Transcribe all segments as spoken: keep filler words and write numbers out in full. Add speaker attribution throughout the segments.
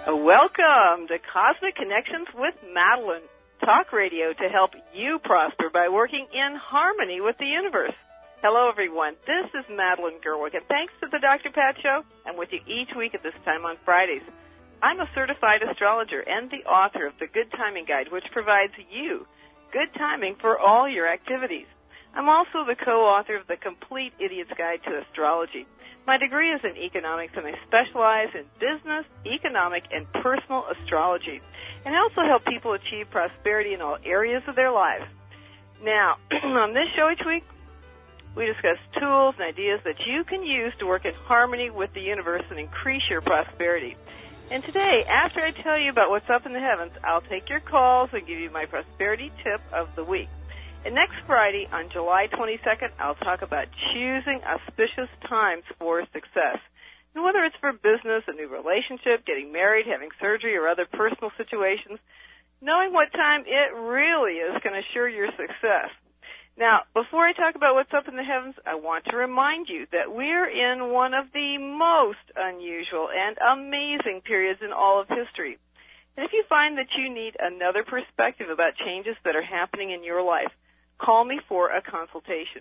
Speaker 1: Welcome to Cosmic Connections with Madeline, talk radio to help you prosper by working in harmony with the universe. Hello, everyone. This is Madeline Gerwick, and thanks to the Doctor Pat Show, I'm with you each week at this time on Fridays. I'm a certified astrologer and the author of the Good Timing Guide, which provides you good timing for all your activities. I'm also the co-author of the Complete Idiot's Guide to Astrology. My degree is in economics, and I specialize in business, economic, and personal astrology. And I also help people achieve prosperity in all areas of their lives. Now, on this show each week, we discuss tools and ideas that you can use to work in harmony with the universe and increase your prosperity. And today, after I tell you about what's up in the heavens, I'll take your calls and give you my prosperity tip of the week. And next Friday, on July twenty-second, I'll talk about choosing auspicious times for success. And whether it's for business, a new relationship, getting married, having surgery, or other personal situations, knowing what time it really is can assure your success. Now, before I talk about what's up in the heavens, I want to remind you that we're in one of the most unusual and amazing periods in all of history. And if you find that you need another perspective about changes that are happening in your life, call me for a consultation.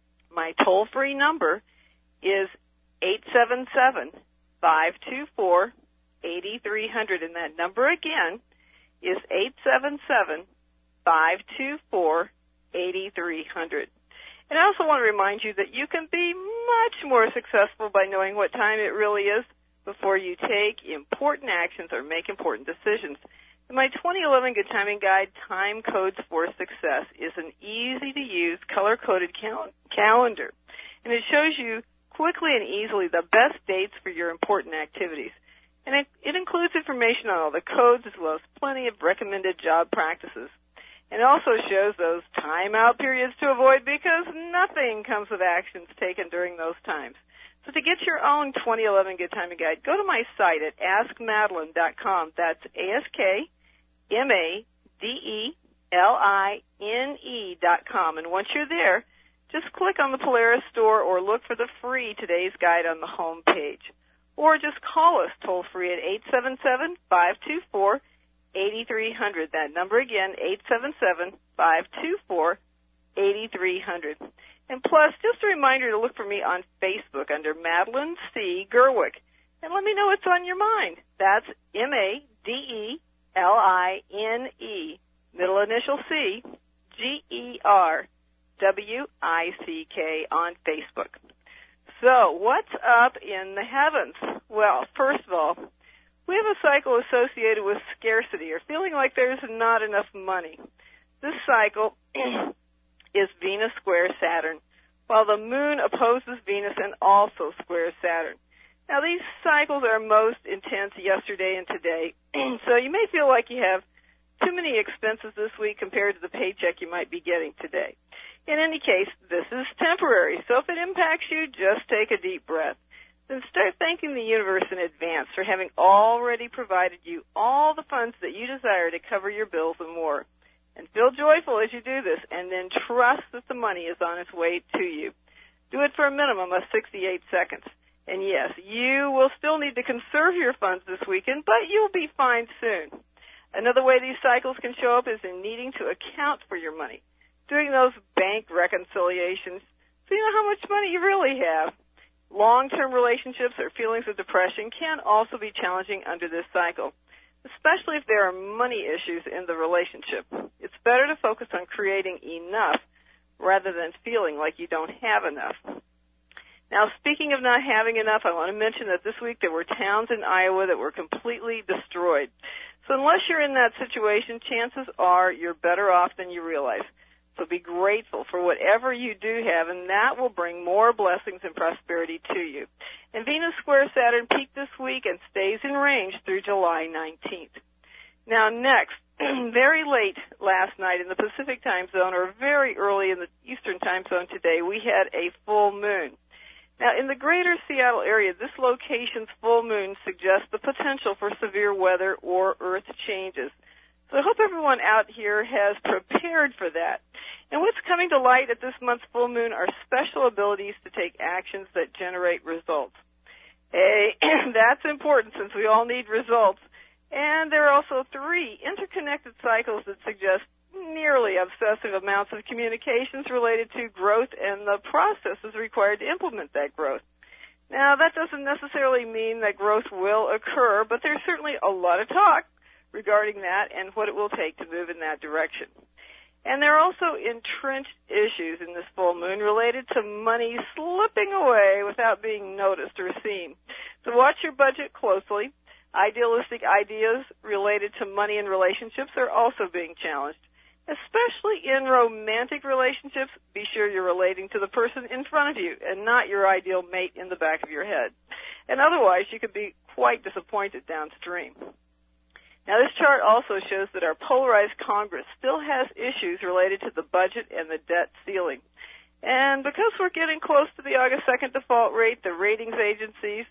Speaker 1: My toll-free number is eight seven seven, five two four, eight three zero zero, and that number again is eight seven seven, five two four, eight three zero zero. And I also want to remind you that you can be much more successful by knowing what time it really is before you take important actions or make important decisions. And my twenty eleven Good Timing Guide, Time Codes for Success, is an easy-to-use, color-coded cal- calendar. And it shows you quickly and easily the best dates for your important activities. And it, it includes information on all the codes as well as plenty of recommended job practices. And it also shows those time-out periods to avoid because nothing comes with actions taken during those times. So to get your own twenty eleven Good Timing Guide, go to my site at ask madeline dot com. That's A S K M A D E L I N E dot com. And once you're there, just click on the Polaris store or look for the free Today's Guide on the home page. Or just call us toll-free at eight seven seven, five two four, eight three zero zero. That number again, eight seven seven, five two four, eight three zero zero. And plus, just a reminder to look for me on Facebook under Madeline C. Gerwick. And let me know what's on your mind. That's M A D E L I N E, middle initial C, G E R W I C K on Facebook. So, what's up in the heavens? Well, first of all, we have a cycle associated with scarcity or feeling like there's not enough money. This cycle is Venus square Saturn, while the moon opposes Venus and also squares Saturn. Now, these cycles are most intense yesterday and today, so you may feel like you have too many expenses this week compared to the paycheck you might be getting today. In any case, this is temporary, so if it impacts you, just take a deep breath. Then start thanking the universe in advance for having already provided you all the funds that you desire to cover your bills and more. And feel joyful as you do this, and then trust that the money is on its way to you. Do it for a minimum of sixty-eight seconds. And yes, you will still need to conserve your funds this weekend, but you'll be fine soon. Another way these cycles can show up is in needing to account for your money, doing those bank reconciliations so you know how much money you really have. Long-term relationships or feelings of depression can also be challenging under this cycle, especially if there are money issues in the relationship. It's better to focus on creating enough rather than feeling like you don't have enough. Now, speaking of not having enough, I want to mention that this week there were towns in Iowa that were completely destroyed. So unless you're in that situation, chances are you're better off than you realize. So be grateful for whatever you do have, and that will bring more blessings and prosperity to you. And Venus square Saturn peaked this week and stays in range through July nineteenth. Now, next, very late last night in the Pacific time zone, or very early in the Eastern time zone today, we had a full moon. Now, in the greater Seattle area, this location's full moon suggests the potential for severe weather or earth changes. So I hope everyone out here has prepared for that. And what's coming to light at this month's full moon are special abilities to take actions that generate results. Hey, that's important since we all need results. And there are also three interconnected cycles that suggest nearly obsessive amounts of communications related to growth and the processes required to implement that growth. Now, that doesn't necessarily mean that growth will occur, but there's certainly a lot of talk regarding that and what it will take to move in that direction. And there are also entrenched issues in this full moon related to money slipping away without being noticed or seen. So watch your budget closely. Idealistic ideas related to money and relationships are also being challenged. Especially in romantic relationships, be sure you're relating to the person in front of you and not your ideal mate in the back of your head. And otherwise, you could be quite disappointed downstream. Now, this chart also shows that our polarized Congress still has issues related to the budget and the debt ceiling. And because we're getting close to the August second default rate, the ratings agencies,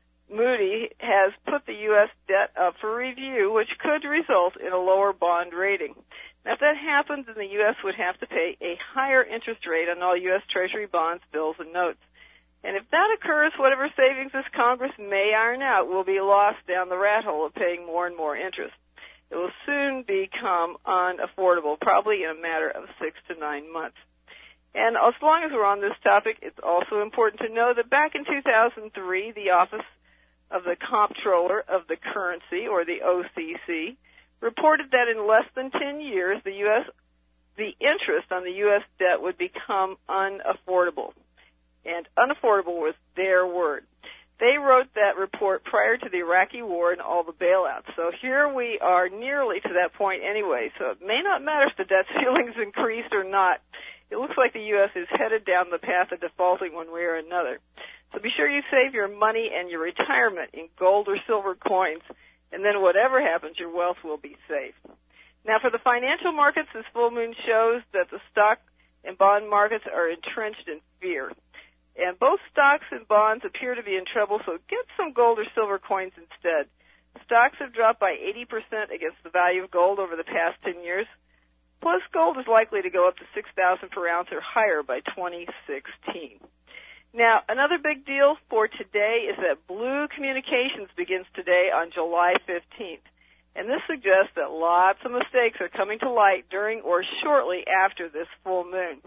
Speaker 1: Moody, has put the U S debt up for review, which could result in a lower bond rating. Now, if that happens, then the U S would have to pay a higher interest rate on all U S Treasury bonds, bills, and notes. And if that occurs, whatever savings this Congress may iron out will be lost down the rat hole of paying more and more interest. It will soon become unaffordable, probably in a matter of six to nine months. And as long as we're on this topic, it's also important to know that back in two thousand three, the Office of the Comptroller of the Currency, or the O C C, reported that in less than ten years, the U S, the interest on the U S debt would become unaffordable. And unaffordable was their word. They wrote that report prior to the Iraqi war and all the bailouts. So here we are nearly to that point anyway. So it may not matter if the debt ceiling's increased or not. It looks like the U S is headed down the path of defaulting one way or another. So be sure you save your money and your retirement in gold or silver coins, and then whatever happens, your wealth will be safe. Now, for the financial markets, this full moon shows that the stock and bond markets are entrenched in fear. And both stocks and bonds appear to be in trouble, so get some gold or silver coins instead. Stocks have dropped by eighty percent against the value of gold over the past ten years. Plus, gold is likely to go up to six thousand dollars per ounce or higher by twenty sixteen. Now, another big deal for today is that Blue Communications begins today on July fifteenth. And this suggests that lots of mistakes are coming to light during or shortly after this full moon.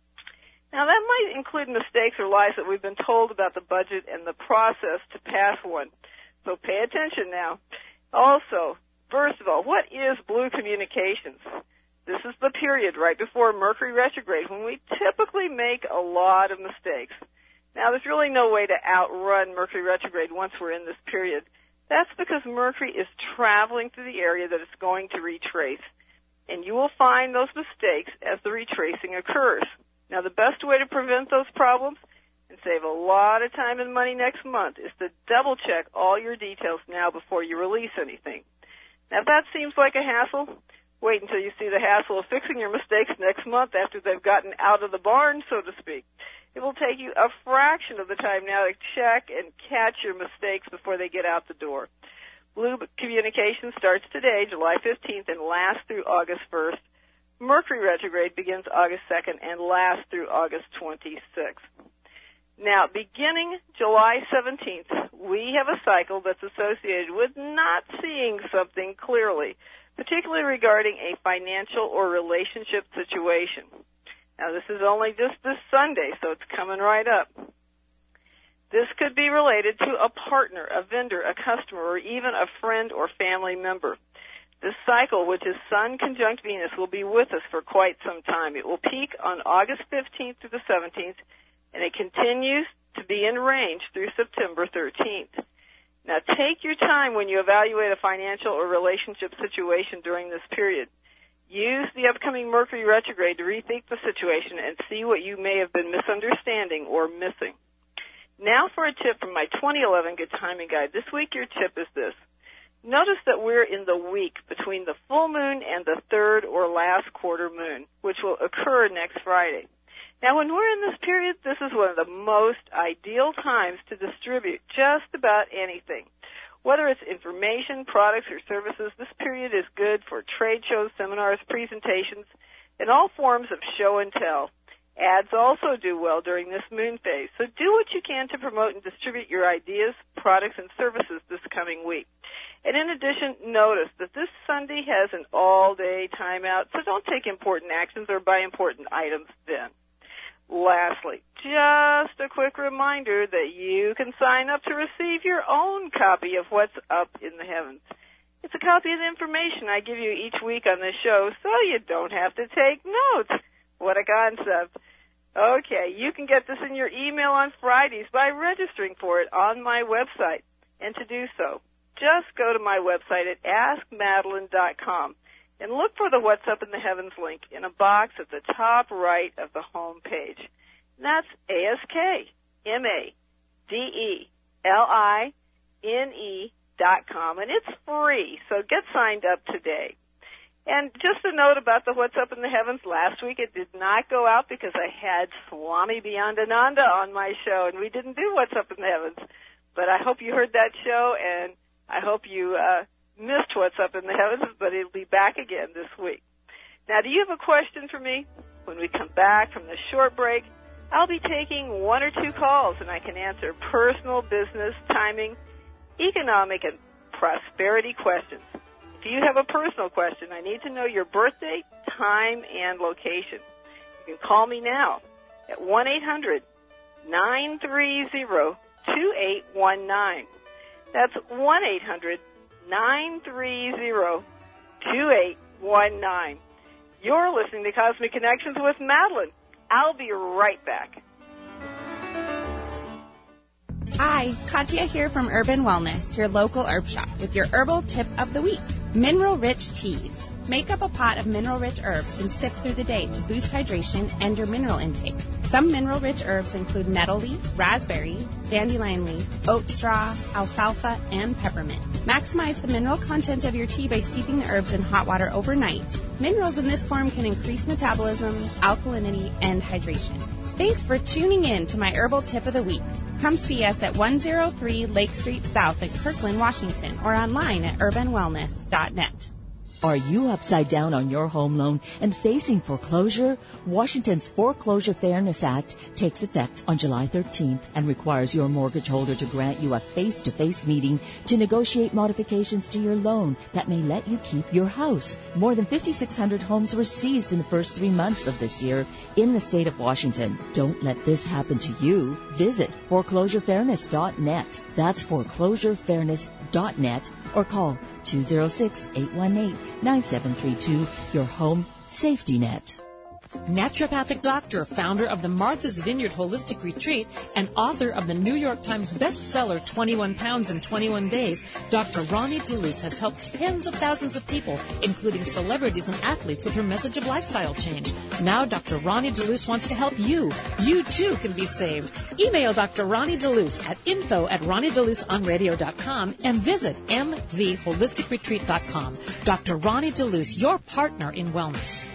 Speaker 1: Now, that might include mistakes or lies that we've been told about the budget and the process to pass one. So pay attention now. Also, first of all, what is Blue Communications? This is the period right before Mercury retrograde when we typically make a lot of mistakes. Now, there's really no way to outrun Mercury retrograde once we're in this period. That's because Mercury is traveling through the area that it's going to retrace. And you will find those mistakes as the retracing occurs. Now, the best way to prevent those problems and save a lot of time and money next month is to double-check all your details now before you release anything. Now, if that seems like a hassle, wait until you see the hassle of fixing your mistakes next month after they've gotten out of the barn, so to speak. It will take you a fraction of the time now to check and catch your mistakes before they get out the door. Blue Communication starts today, July fifteenth, and lasts through August first. Mercury retrograde begins August second and lasts through August twenty-sixth. Now, beginning July seventeenth, we have a cycle that's associated with not seeing something clearly, particularly regarding a financial or relationship situation. Now, this is only just this Sunday, so it's coming right up. This could be related to a partner, a vendor, a customer, or even a friend or family member. This cycle, which is Sun conjunct Venus, will be with us for quite some time. It will peak on August fifteenth through the seventeenth, and it continues to be in range through September thirteenth. Now, take your time when you evaluate a financial or relationship situation during this period. Use the upcoming Mercury retrograde to rethink the situation and see what you may have been misunderstanding or missing. Now for a tip from my twenty eleven Good Timing Guide. This week your tip is this. Notice that we're in the week between the full moon and the third or last quarter moon, which will occur next Friday. Now, when we're in this period, this is one of the most ideal times to distribute just about anything. Whether it's information, products, or services, this period is good for trade shows, seminars, presentations, and all forms of show and tell. Ads also do well during this moon phase, so do what you can to promote and distribute your ideas, products, and services this coming week. And in addition, notice that this Sunday has an all-day timeout, so don't take important actions or buy important items then. Lastly, just a quick reminder that you can sign up to receive your own copy of What's Up in the Heavens. It's a copy of the information I give you each week on this show, so you don't have to take notes. What a concept. Okay, you can get this in your email on Fridays by registering for it on my website. And to do so, just go to my website at ask madeline dot com and look for the What's Up in the Heavens link in a box at the top right of the home page. That's A S K M A D E L I N E dot com, and it's free, so get signed up today. And just a note about the What's Up in the Heavens, last week it did not go out because I had Swami Beyondananda on my show, and we didn't do What's Up in the Heavens. But I hope you heard that show, and I hope you uh, missed What's Up in the Heavens, but it'll be back again this week. Now, do you have a question for me? When we come back from this short break, I'll be taking one or two calls, and I can answer personal, business, timing, economic, and prosperity questions. If you have a personal question, I need to know your birthday, time, and location. You can call me now at one eight hundred nine three zero two eight one nine. That's one eight hundred nine three zero two eight one nine. You're listening to Cosmic Connections with Madeline. I'll be right back.
Speaker 2: Hi, Katya here from Urban Wellness, your local herb shop, with your herbal tip of the week. Mineral-rich teas. Make up a pot of mineral-rich herbs and sip through the day to boost hydration and your mineral intake. Some mineral-rich herbs include nettle leaf, raspberry, dandelion leaf, oat straw, alfalfa, and peppermint. Maximize the mineral content of your tea by steeping the herbs in hot water overnight. Minerals in this form can increase metabolism, alkalinity, and hydration. Thanks for tuning in to my herbal tip of the week. Come see us at one oh three Lake Street South in Kirkland, Washington, or online at urban wellness dot net.
Speaker 3: Are you upside down on your home loan and facing foreclosure? Washington's Foreclosure Fairness Act takes effect on July thirteenth and requires your mortgage holder to grant you a face-to-face meeting to negotiate modifications to your loan that may let you keep your house. More than fifty-six hundred homes were seized in the first three months of this year in the state of Washington. Don't let this happen to you. Visit foreclosure fairness dot net. That's foreclosure fairness dot net. Or call two oh six, eight one eight, nine seven three two, your home safety net.
Speaker 4: Naturopathic doctor, founder of the Martha's Vineyard Holistic Retreat, and author of the New York Times bestseller twenty-one pounds in twenty-one days, Doctor Ronnie DeLuce has helped tens of thousands of people, including celebrities and athletes, with her message of lifestyle change. Now Doctor Ronnie DeLuce wants to help you. You, too, can be saved. Email Doctor Ronnie DeLuce at info at ronnie deluce on radio dot com and visit m v holistic retreat dot com. Doctor Ronnie DeLuce, your partner in wellness.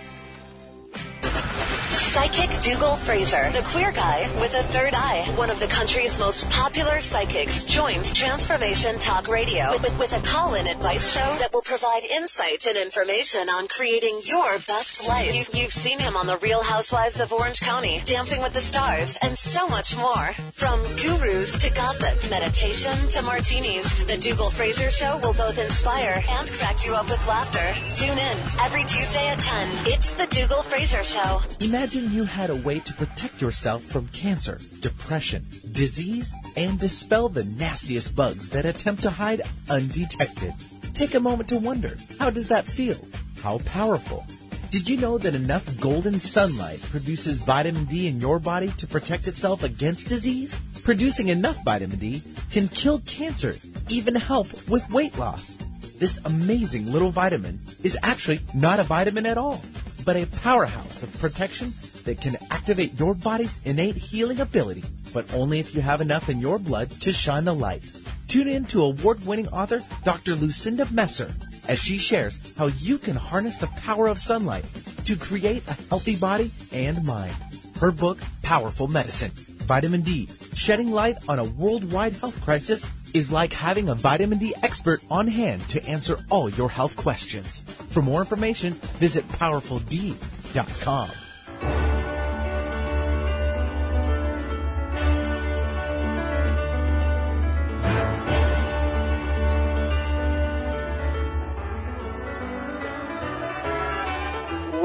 Speaker 5: Psychic Dougal Fraser, the queer guy with a third eye, one of the country's most popular psychics, joins Transformation Talk Radio with, with a call-in advice show that will provide insights and information on creating your best life. You, you've seen him on The Real Housewives of Orange County, Dancing with the Stars, and so much more. From gurus to gossip, meditation to martinis, the Dougal Fraser Show will both inspire and crack you up with laughter. Tune in every Tuesday at ten. It's the Dougal Fraser Show.
Speaker 6: Imagine you had a way to protect yourself from cancer, depression, disease, and dispel the nastiest bugs that attempt to hide undetected. Take a moment to wonder, how does that feel? How powerful? Did you know that enough golden sunlight produces vitamin D in your body to protect itself against disease? Producing enough vitamin D can kill cancer, even help with weight loss. This amazing little vitamin is actually not a vitamin at all, but a powerhouse of protection that can activate your body's innate healing ability, but only if you have enough in your blood to shine the light. Tune in to award-winning author Doctor Lucinda Messer as she shares how you can harness the power of sunlight to create a healthy body and mind. Her book, Powerful Medicine, Vitamin D, Shedding Light on a Worldwide Health Crisis, is like having a vitamin D expert on hand to answer all your health questions. For more information, visit powerful d dot com.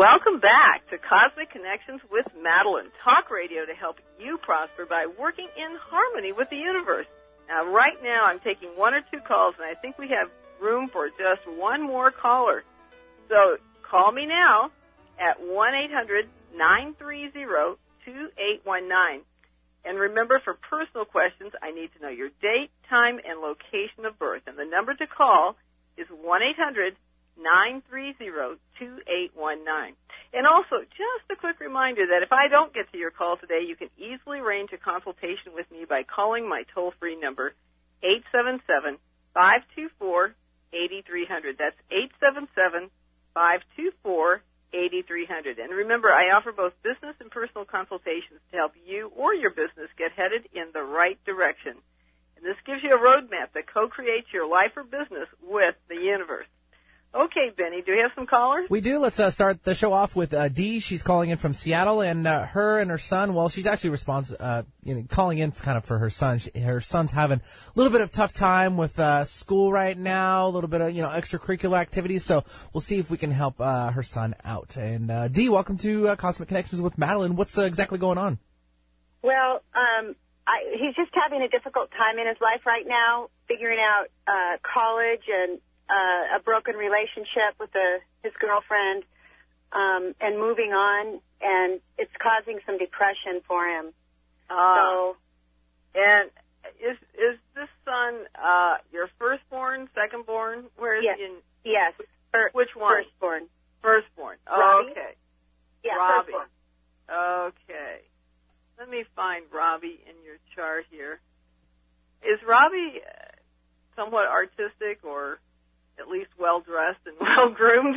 Speaker 1: welcome back to Cosmic Connections with Madeline, talk radio to help you prosper by working in harmony with the universe. Now, right now, I'm taking one or two calls, and I think we have room for just one more caller. So call me now at one eight hundred nine three zero two eight one nine. And remember, for personal questions, I need to know your date, time, and location of birth. And the number to call is one eight hundred nine three zero two eight one nine. And also, just a quick reminder that if I don't get to your call today, you can easily arrange a consultation with me by calling my toll-free number, eight seven seven, five two four, eight three zero zero. That's eight seven seven, five two four, eight three zero zero. And remember, I offer both business and personal consultations to help you or your business get headed in the right direction. And this gives you a roadmap that co-creates your life or business with the universe. Okay, Benny, do we have some callers?
Speaker 6: We do. Let's uh, start the show off with uh, Dee. She's calling in from Seattle, and uh, her and her son, well, she's actually responds, uh, you know, calling in kind of for her son. She, her son's having a little bit of tough time with uh, school right now, a little bit of, you know, extracurricular activities, so we'll see if we can help uh, her son out. And uh, Dee, welcome to uh, Cosmic Connections with Madeline. What's uh, exactly going on?
Speaker 7: Well, um, I, he's just having a difficult time in his life right now, figuring out uh, college and Uh, a broken relationship with the, his girlfriend, um, and moving on, and it's causing some depression for him.
Speaker 1: Uh,
Speaker 7: so,
Speaker 1: and is is this son uh, your firstborn, secondborn? Where is
Speaker 7: yes,
Speaker 1: he in?
Speaker 7: Yes. Fir-
Speaker 1: Which one?
Speaker 7: Firstborn.
Speaker 1: Firstborn. Oh,
Speaker 7: Robbie?
Speaker 1: okay.
Speaker 7: Yeah,
Speaker 1: Robbie.
Speaker 7: firstborn.
Speaker 1: Okay. Let me find Robbie in your chart here. Is Robbie uh, somewhat artistic or at least well-dressed and well-groomed?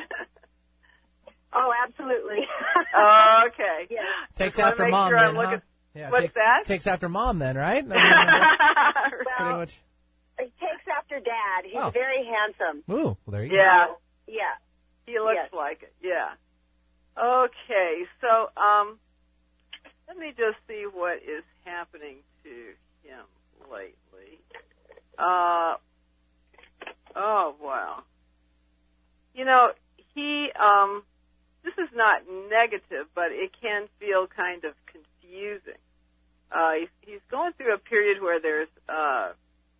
Speaker 7: Oh, absolutely.
Speaker 1: Oh, okay.
Speaker 7: Yeah.
Speaker 6: Takes
Speaker 1: Just
Speaker 6: after
Speaker 1: make
Speaker 6: mom,
Speaker 1: sure
Speaker 6: then,
Speaker 1: I'm
Speaker 6: huh?
Speaker 1: looking-
Speaker 6: Yeah,
Speaker 1: What's
Speaker 6: take,
Speaker 1: that?
Speaker 6: Takes after mom, then, right? I mean, that's pretty
Speaker 7: Well,
Speaker 6: much.
Speaker 7: he takes after Dad. He's
Speaker 6: Oh.
Speaker 7: very handsome.
Speaker 6: Ooh, well, there you
Speaker 1: Yeah.
Speaker 7: So, yeah.
Speaker 1: He looks
Speaker 7: Yes.
Speaker 1: like it, yeah. Okay, so um, let me just see what is happening to him lately. Uh, oh, wow. You know, he, um, this is not negative, but it can feel kind of confusing. Uh, he's, he's going through a period where there's, uh,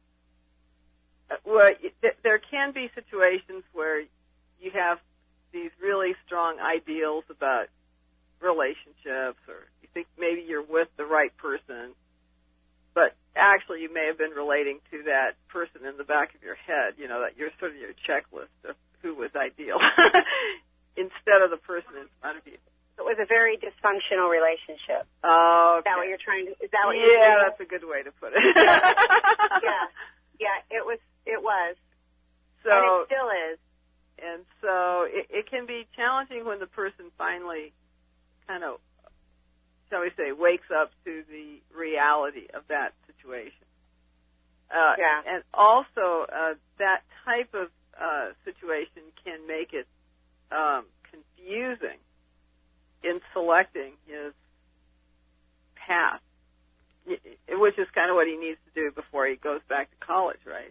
Speaker 1: where there can be situations where you have these really strong ideals about relationships, or you think maybe you're with the right person, but actually you may have been relating to that person in the back of your head, you know, that you're sort of your checklist of who was ideal instead of the person in front of you.
Speaker 7: It was a very dysfunctional relationship.
Speaker 1: Oh, okay.
Speaker 7: Is that what you're trying to, is that what
Speaker 1: yeah,
Speaker 7: you're saying?
Speaker 1: that's a good way to put it.
Speaker 7: Yeah. Yeah, it was, it was.
Speaker 1: So,
Speaker 7: and it still is.
Speaker 1: And so it, it can be challenging when the person finally kind of, shall we say, wakes up to the reality of that situation. Uh,
Speaker 7: Yeah.
Speaker 1: And also, uh, that type of uh, situation can make it um, confusing in selecting his path, which is kind of what he needs to do before he goes back to college, right?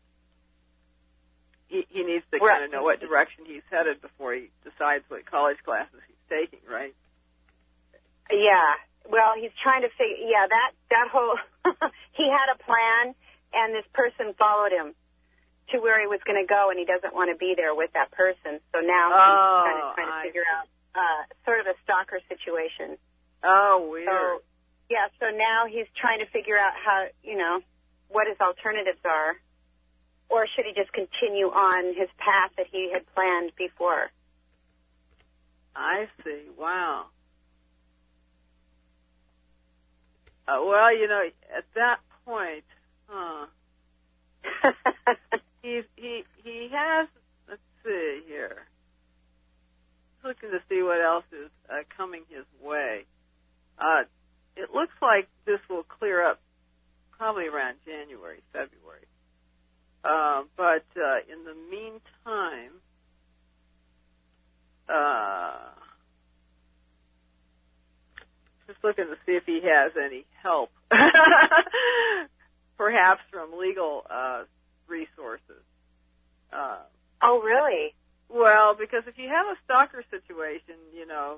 Speaker 1: He, he needs to
Speaker 7: Right.
Speaker 1: kind of know what direction he's headed before he decides what college classes he's taking, right?
Speaker 7: Yeah. Well, he's trying to figure, yeah, that, that whole, he had a plan, and this person followed him to where he was going to go, and he doesn't want to be there with that person. So now he's
Speaker 1: Oh,
Speaker 7: kind of trying to
Speaker 1: I
Speaker 7: figure
Speaker 1: see.
Speaker 7: out uh, sort of a stalker situation.
Speaker 1: Oh, weird.
Speaker 7: So, yeah, so now he's trying to figure out how, you know, what his alternatives are. Or should he just continue on his path that he had planned before?
Speaker 1: I see. Wow. Uh, well, you know, at that point, huh? He's he he has. Let's see here. Looking to see what else is uh, coming his way. Uh, it looks like this will clear up probably around January, February. Uh, but uh, in the meantime, uh, just looking to see if he has any help, perhaps from legal uh, resources. Uh,
Speaker 7: Oh, really?
Speaker 1: well, because if you have a stalker situation, you know,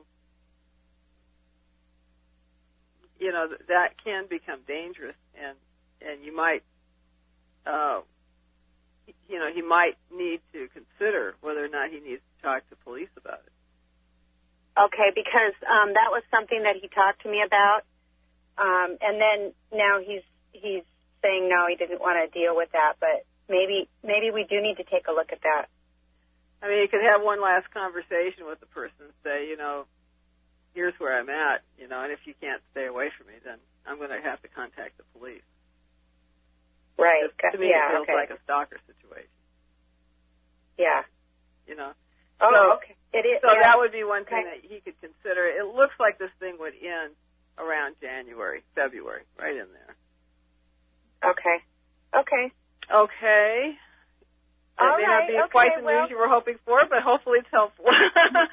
Speaker 1: you know that can become dangerous, and and you might, uh, you know, he might need to consider whether or not he needs to talk to police about it.
Speaker 7: Okay, because um, that was something that he talked to me about, um, and then now he's he's saying no, he didn't want to deal with that, but maybe maybe we do need to take a look at that.
Speaker 1: I mean, you could have one last conversation with the person and say, you know, here's where I'm at, you know, and if you can't stay away from me, then I'm going to have to contact the police.
Speaker 7: Right.
Speaker 1: To me,
Speaker 7: yeah,
Speaker 1: it feels
Speaker 7: okay.
Speaker 1: like a stalker situation.
Speaker 7: Yeah.
Speaker 1: You know.
Speaker 7: Oh,
Speaker 1: so,
Speaker 7: okay. It is.
Speaker 1: So
Speaker 7: yeah.
Speaker 1: that would be one thing
Speaker 7: okay.
Speaker 1: that he could consider. It looks like this thing would end around January, February, right in there.
Speaker 7: Okay. Okay.
Speaker 1: Okay. It
Speaker 7: All
Speaker 1: may
Speaker 7: right.
Speaker 1: not be
Speaker 7: okay,
Speaker 1: quite the
Speaker 7: well,
Speaker 1: news you were hoping for, but hopefully it's helpful.
Speaker 7: no,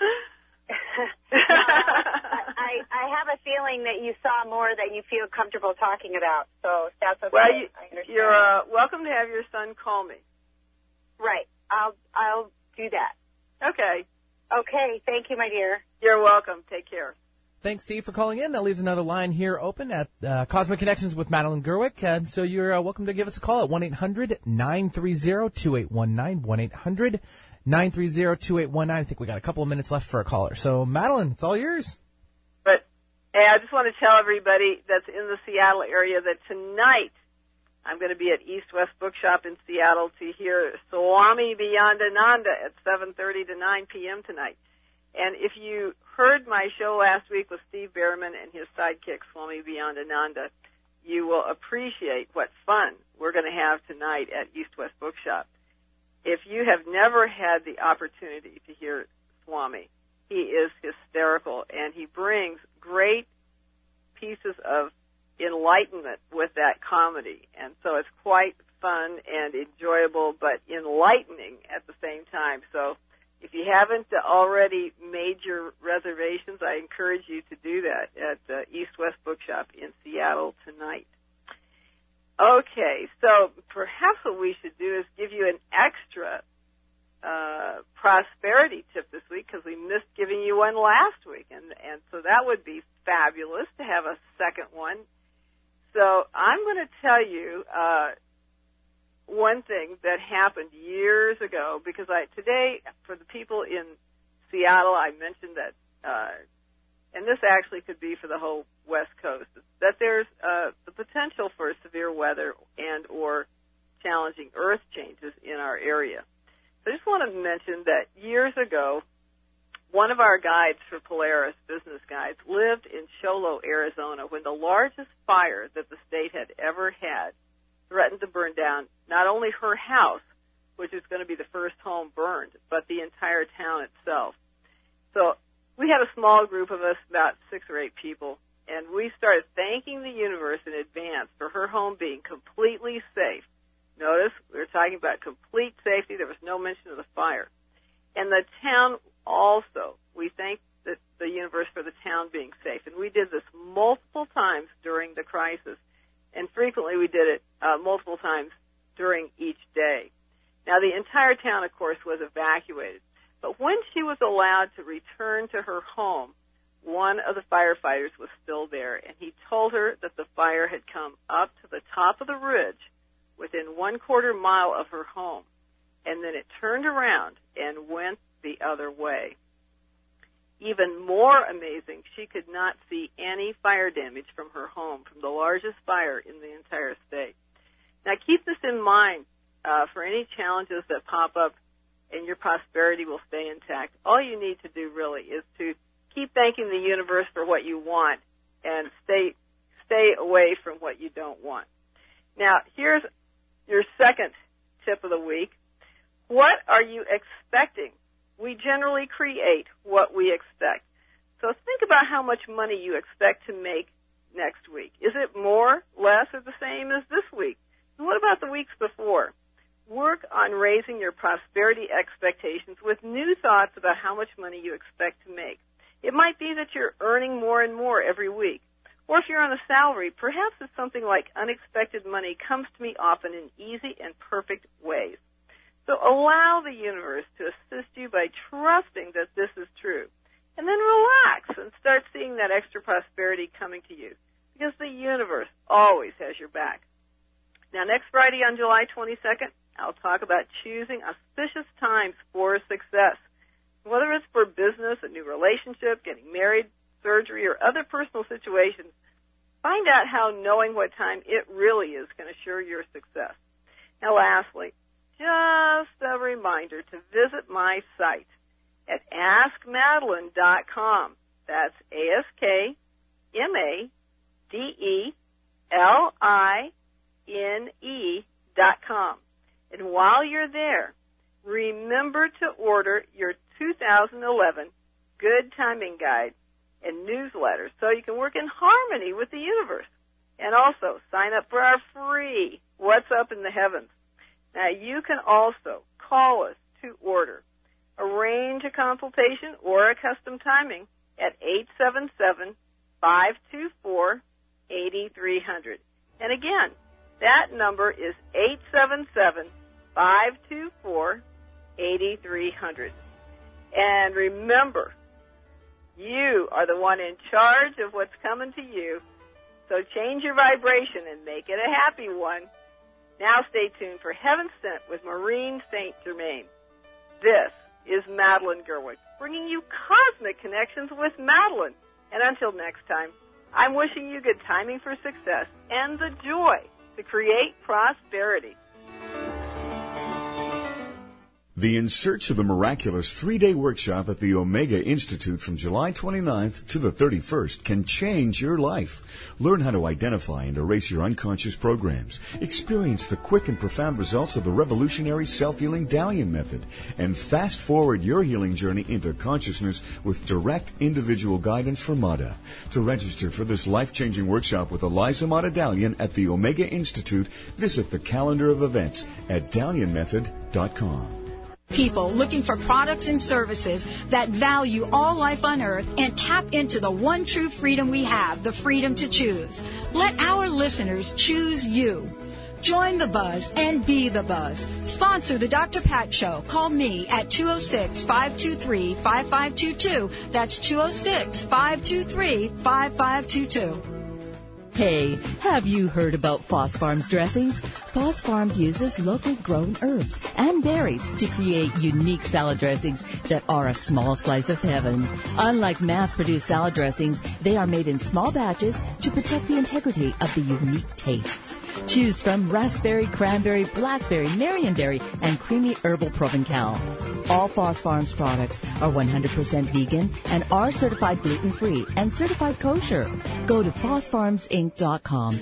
Speaker 7: I, I have a feeling that you saw more that you feel comfortable talking about, so that's okay.
Speaker 1: Well, you,
Speaker 7: I understand.
Speaker 1: you're uh, welcome to have your son call me.
Speaker 7: Right. I'll I'll do that.
Speaker 1: Okay.
Speaker 7: Okay. Thank you, my dear.
Speaker 1: You're welcome. Take care.
Speaker 6: Thanks, Steve, for calling in. That leaves another line here open at uh, Cosmic Connections with Madeline Gerwick. And so you're uh, welcome to give us a call at one eight hundred nine three zero two eight one nine, one eight hundred nine three zero two eight one nine. I think we got a couple of minutes left for a caller. So, Madeline, it's all yours.
Speaker 1: But hey, I just want to tell everybody that's in the Seattle area that tonight I'm going to be at East West Bookshop in Seattle to hear Swami Beyondananda at seven thirty to nine p.m. tonight. And if you heard my show last week with Steve Behrman and his sidekick, Swami Beyondananda, you will appreciate what fun we're going to have tonight at East West Bookshop. If you have never had the opportunity to hear Swami, he is hysterical, and he brings great pieces of enlightenment with that comedy. And so it's quite fun and enjoyable, but enlightening at the same time. So if you haven't already made your reservations, I encourage you to do that at uh, East West Bookshop in Seattle tonight. Okay, so perhaps what we should do is give you an extra uh, prosperity tip this week because we missed giving you one last week, and, and so that would be fabulous to have a second one. So I'm going to tell you uh, one thing that happened years ago, because I today, for the people in Seattle, I mentioned that, uh, and this actually could be for the whole West Coast, that there's uh, the potential for severe weather and or challenging earth changes in our area. So I just want to mention that years ago, one of our guides for Polaris, business guides, lived in Sholo, Arizona, when the largest fire that the state had ever had threatened to burn down not only her house, which is going to be the first home burned, but the entire town itself. So we had a small group of us, about six or eight people, and we started thanking the universe in advance for her home being completely safe. Notice, we were talking about complete safety. There was no mention of the fire. And the town also, we thanked the, the universe for the town being safe. And we did this multiple times during the crisis. And frequently we did it uh, multiple times during each day. Now, the entire town, of course, was evacuated. But when she was allowed to return to her home, one of the firefighters was still there, and he told her that the fire had come up to the top of the ridge within one quarter mile of her home, and then it turned around and went the other way. Even more amazing, she could not see any fire damage from her home, from the largest fire in the entire state. Now, keep this in mind uh, for any challenges that pop up, and your prosperity will stay intact. All you need to do really is to keep thanking the universe for what you want and stay stay away from what you don't want. Now, here's your second tip of the week. What are you expecting? We generally create what we expect. So think about how much money you expect to make next week. Is it more, less, or the same as this week? And what about the weeks before? Work on raising your prosperity expectations with new thoughts about how much money you expect to make. It might be that you're earning more and more every week. Or if you're on a salary, perhaps it's something like unexpected money comes to me often in easy and perfect ways. So allow the universe to assist you by trusting that this is true. And then relax and start seeing that extra prosperity coming to you, because the universe always has your back. Now, next Friday on July twenty-second, I'll talk about choosing auspicious times for success. Whether it's for business, a new relationship, getting married, surgery, or other personal situations, find out how knowing what time it really is can assure your success. Now, lastly, just a reminder to visit my site at ask madeline dot com. That's A S K M A D E L I N E dot com. And while you're there, remember to order your two thousand eleven Good Timing Guide and newsletter so you can work in harmony with the universe. And also sign up for our free What's Up in the Heavens. Now, you can also call us to order. Arrange a consultation or a custom timing at eight seven seven, five two four, eight three zero zero. And again, that number is eight seven seven, five two four, eight three zero zero. And remember, you are the one in charge of what's coming to you. So change your vibration and make it a happy one. Now stay tuned for Heaven Sent with Maureen Saint Germain. This is Madeline Gerwig, bringing you cosmic connections with Madeline. And until next time, I'm wishing you good timing for success and the joy to create prosperity.
Speaker 8: The In Search of the Miraculous three-day workshop at the Omega Institute from July twenty-ninth to the thirty-first can change your life. Learn how to identify and erase your unconscious programs. Experience the quick and profound results of the revolutionary self-healing Dalian method. And fast-forward your healing journey into consciousness with direct individual guidance from Mada. To register for this life-changing workshop with Eliza Mada Dalian at the Omega Institute, visit the calendar of events at dalian method dot com.
Speaker 9: People looking for products and services that value all life on earth and tap into the one true freedom we have, the freedom to choose. Let our listeners choose you. Join the buzz and be the buzz. Sponsor the Doctor Pat Show. Call me at two oh six, five two three, five five two two. That's two oh six, five two three, five five two two.
Speaker 3: Hey, have you heard about Foss Farms dressings? Foss Farms uses locally grown herbs and berries to create unique salad dressings that are a small slice of heaven. Unlike mass-produced salad dressings, they are made in small batches to protect the integrity of the unique tastes. Choose from raspberry, cranberry, blackberry, marionberry, and creamy herbal Provencal. All Foss Farms products are one hundred percent vegan and are certified gluten-free and certified kosher. Go to foss farms inc dot com.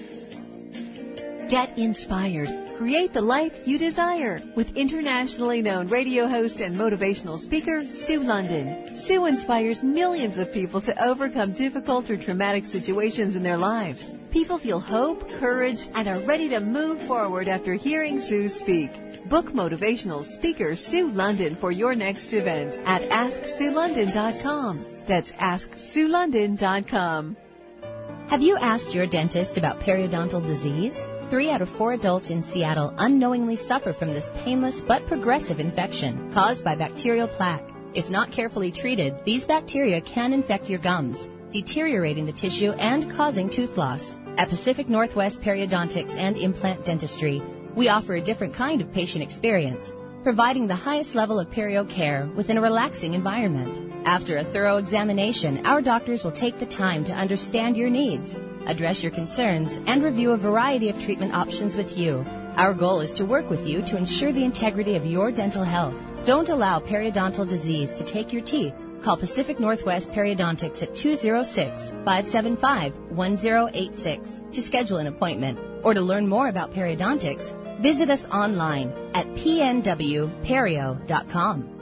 Speaker 10: Get inspired. Create the life you desire with internationally known radio host and motivational speaker, Sue London. Sue inspires millions of people to overcome difficult or traumatic situations in their lives. People feel hope, courage, and are ready to move forward after hearing Sue speak. Book motivational speaker Sue London for your next event at ask sue london dot com. That's ask sue london dot com.
Speaker 11: Have you asked your dentist about periodontal disease? Three out of four adults in Seattle unknowingly suffer from this painless but progressive infection caused by bacterial plaque. If not carefully treated, these bacteria can infect your gums, deteriorating the tissue and causing tooth loss. At Pacific Northwest Periodontics and Implant Dentistry, we offer a different kind of patient experience, providing the highest level of perio care within a relaxing environment. After a thorough examination, our doctors will take the time to understand your needs, address your concerns, and review a variety of treatment options with you. Our goal is to work with you to ensure the integrity of your dental health. Don't allow periodontal disease to take your teeth. Call Pacific Northwest Periodontics at two oh six, five seven five, one oh eight six to schedule an appointment. Or to learn more about periodontics, visit us online at p n w perio dot com.